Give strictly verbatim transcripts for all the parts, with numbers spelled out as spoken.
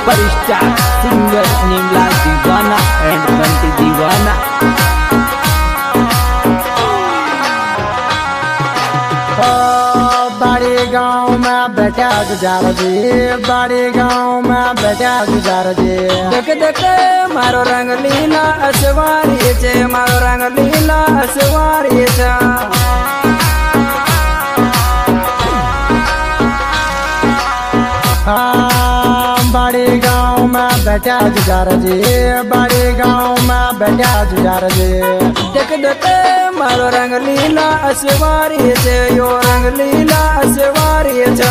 Superstar singer नीमलाल दीवाना and Bunty दीवाना। बड़ी गाँव में बेटा गुजार जी, बड़ी गाँव में बेटा गुजार जी। देख देख मारो रंग लीला असवारी छे, मारो रंग लीला असवारी छे। हाँ बड़ी गाँव में बेटा गुजार जी, बड़ी गाँव में बेटा गुजार जी। देख देख मारो रंग लीला असवारी छे, यो रंग लीला असवारी छे।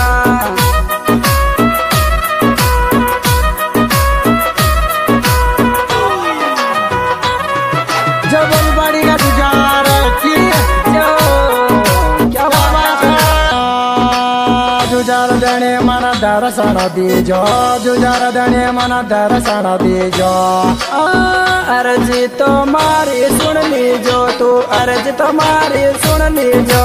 जब बड़ी का गुजार की जो क्या बात है। जुजार देने मन दर्शन दीजो, जुजार देने मन दर्शन दीजो। अर्जी तो मारी सुन लीजो, तू अर्जी तो मारी सुन लीजो।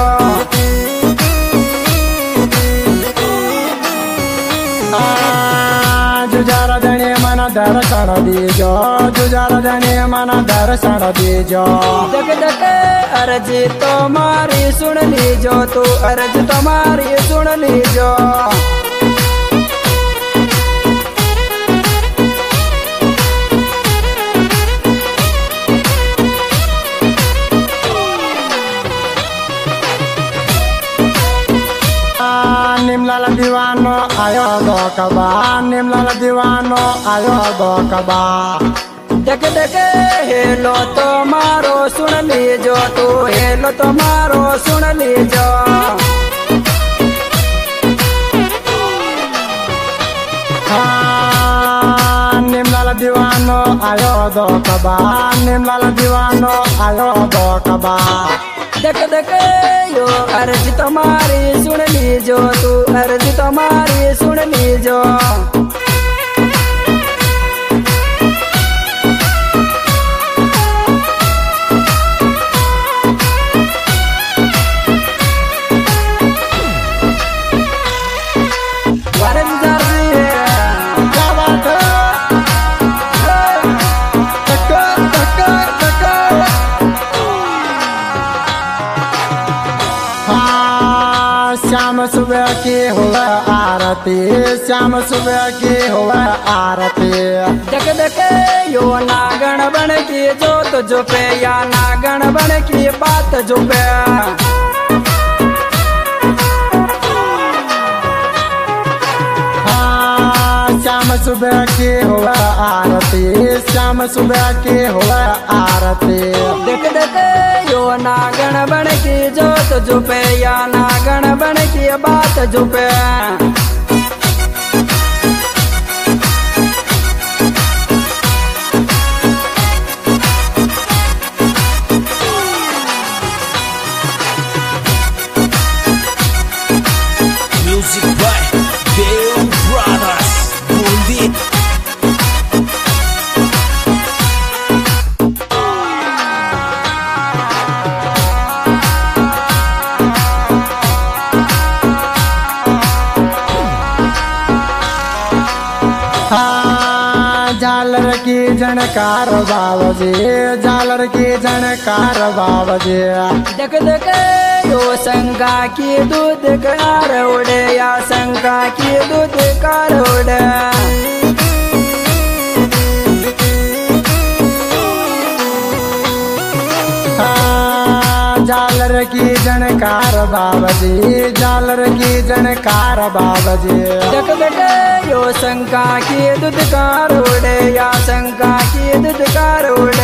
जुजार देने मन दर्शन दीजो, जुजार देने मन दर्शन दीजो। देख देख अर्जी तो मारी सुन लीजो, तू अर्जी तो मारी सुन लीजो। निमलाल दीवानो आयो दो कबा, निमलाल दीवानो आयो दो कबा। देख देख हेलो तो मारो सुन लीजो, तू हेलो तो मारो सुन लीजो। हाँ निमलाल दीवानो आयो दो कबा, निमलाल दीवानो आयो दो कबा। देख देख यो अर्जी तुम्हारी सुन लीजो, तू अर्जी तुम्हारी सुन लीजो। श्याम सुबह की हुआ आरती, श्याम सुबह की हुआ आरती। देख देख यो नागण बन की जोत जुपे, या नागण बन की बात जुपे। हाँ श्याम सुबह की हुआ आरती, श्याम सुबह की हुआ आरती। देख देख यो नागण बन की जोत जुपे, या नागण बन की बात जुपे। Music by Dev brothers Bundi. झालर की झनकार बाबजी, झालर की झनकार बाबजी। देख देख यो शंका की दूध कार उड़े, या शंका की दूध कार उड़े। झालर की झनकार बाबजी, झालर की झनकार बाबजी। देख देख यो शंका की दूध कार उड़े, या शंका की दूध कार उड़े।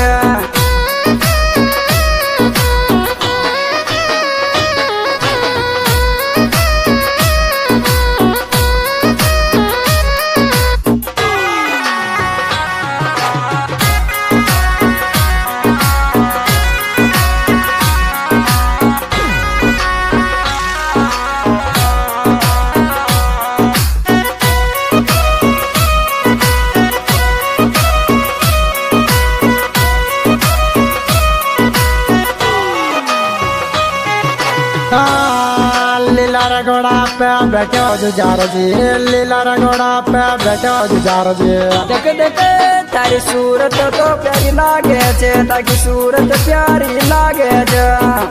रगोड़ा पे बैठो जुजार जी, लीला रगोड़ा पे बैठो जुजार जी। देख देख तारी सूरत तो प्यारी लागे छे, ताकी सूरत प्यारी लागे छे।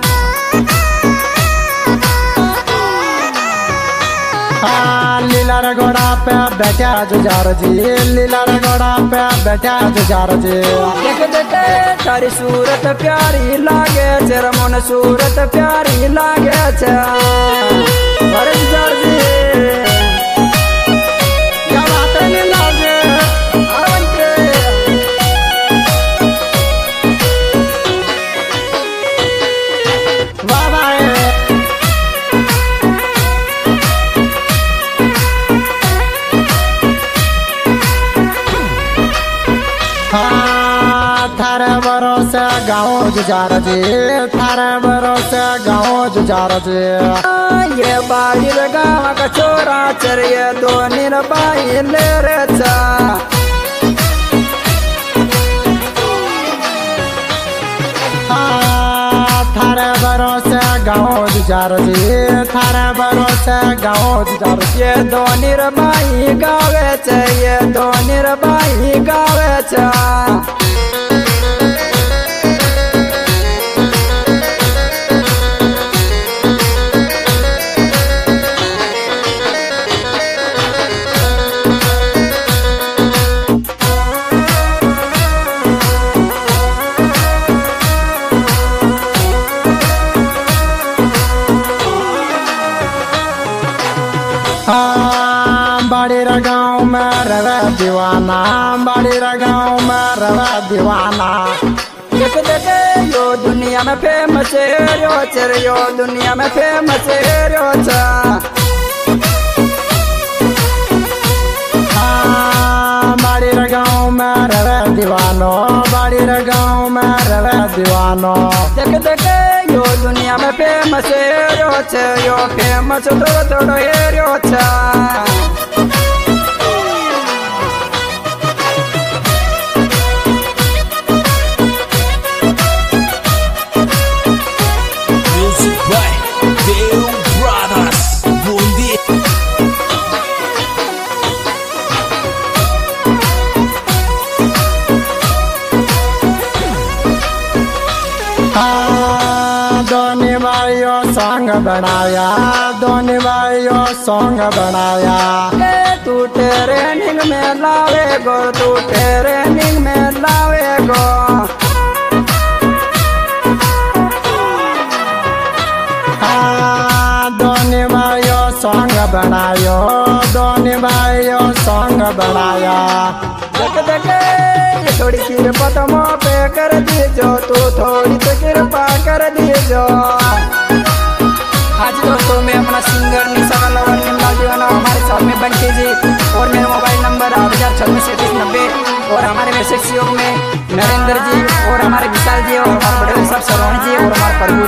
हाँ लीला रगोड़ा पे बैठा जुजार जी, लीला रगोड़ा पे बैठा जुजार जी। देख देख तारी सूरत प्यारी लागे छे, रमन सूरत प्यारी लागे छे। अरे जुजार जी क्या बात है लीला जी, आवन के वाह वाह। हाँ थारे भरोसे गाँव जुजार जी, थारे भरोसे गाँव जुजार जी। ये बाड़ी गाँव का छोरा चर, ये दो निरबाई ले रे चा। हाँ थारे भरोसे गाँव जुजार जी, थारे भरोसे गाँव जुजार जी। ये दो निरबाई गावे छे, ये दो निरबाई गावे छे। हाँ बाड़ी गाँव में रवे दीवाना, बाड़ी गाँव में रवे दीवाना। देख देख यो दुनिया में फेमस है रो चर, यो दुनिया में फेमस है रो चा। हाँ बाड़ी गाँव में रवे दीवानो, बाड़ी गाँव में रवे दीवानो। देख देख यो दुनिया में फेमस है रो छे, यो फेमस थोड़ो थोड़ो है रो चा। Music by Dale Brothers. Bundi. हाँ दोनों भाइयों सॉन्ग बनाया, दोनों भाइयों सॉन्ग बनाया। ए तू ट्रेनिंग में लावे गो, तू ट्रेनिंग में लावे गो। हाँ दोनों भाइयों सॉन्ग बनायो, दोनों भाइयों सॉन्ग बनाया। देख देख ये थोड़ी कृपा तुम पे कर दीजो, तू थोड़ी तो कृपा कर दीजो। आज दोस्तों मैं अपना सिंगर निशा लवन निमला दीवाना, हमारे साथ में बंटी जी और मेरा मोबाइल नंबर आठ हजार छब्बीस सैंतीस नब्बे, और हमारे मैसेज योग में नरेंद्र जी और हमारे विशाल जी और हमारे बड़े साहब सरवण जी और हमारे प्रभु